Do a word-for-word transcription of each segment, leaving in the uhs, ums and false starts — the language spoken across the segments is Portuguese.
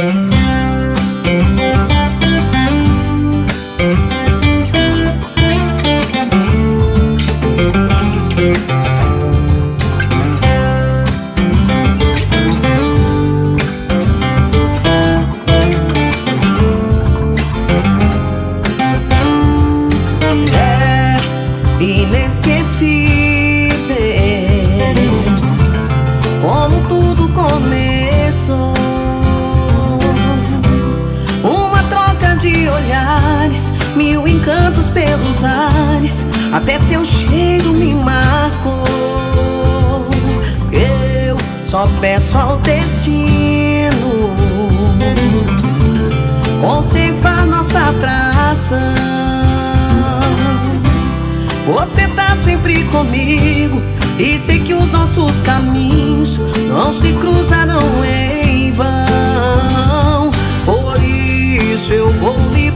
Inesquecível como tudo começou. Uma troca de olhares, mil encantos pelos ares, até seu cheiro me marcou. Eu só peço ao destino conservar nossa traça. Você tá sempre comigo e sei que os nossos caminhos não se cruzarão em vão. Por isso eu vou lhe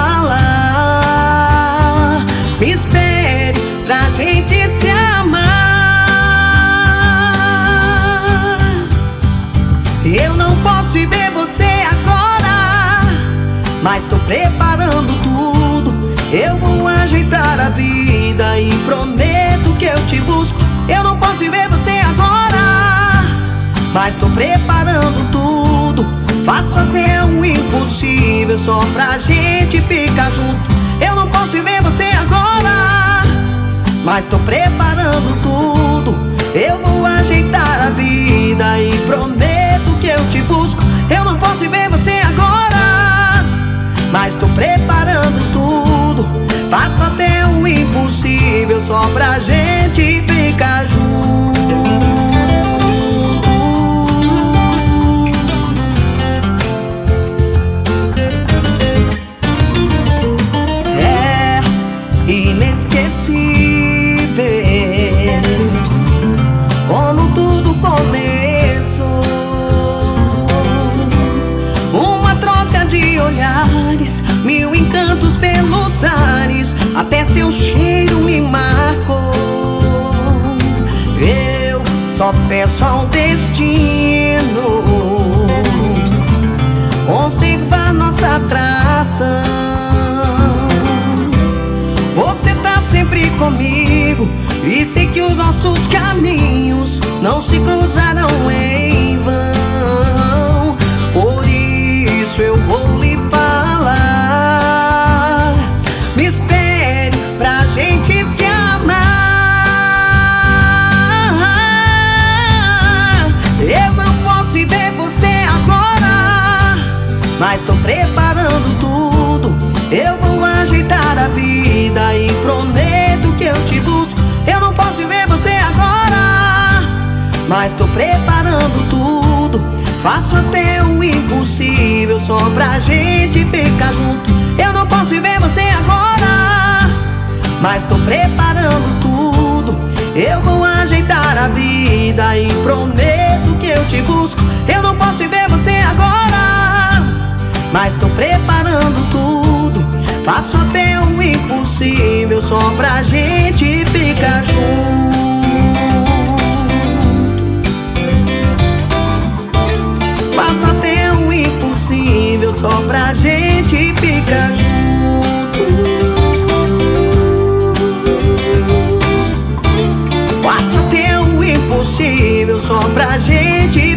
falar: me espere pra gente se amar. Eu não posso ver você agora, mas tô preparando tudo. Eu vou ajeitar a vida e prometo que eu te busco. Eu não posso ver você agora, mas tô preparando tudo. Faço até o impossível só pra gente ficar junto. Eu não posso ver você agora, mas tô preparando tudo. Eu vou ajeitar a vida e prometo que eu te busco. Eu não posso ver você agora, mas tô preparando tudo. Faço até o impossível só pra gente ficar junto. É inesquecível como tudo começou. Uma troca de olhares, mil encantos pelos ares, até seu cheiro me marcou. Eu só peço ao destino conservar nossa traça. Você tá sempre comigo e sei que os nossos caminhos não se cruzarão em vão. Por isso eu vou lhe falar: me espere pra gente se amar. Eu não posso ver você agora, mas tô preparando tudo. Eu vou ajeitar a vida e prometo que eu te busco. Eu não posso ver você agora, mas tô preparando tudo. Faço até o impossível só pra gente ficar junto. Eu não posso ver você agora, mas tô preparando tudo. Eu vou ajeitar a vida e prometo que eu te busco. Eu não posso ver você agora, mas tô preparando tudo. Faço até o impossível só pra gente ficar junto. Faço até o impossível só pra gente ficar junto. Faço até o impossível só pra gente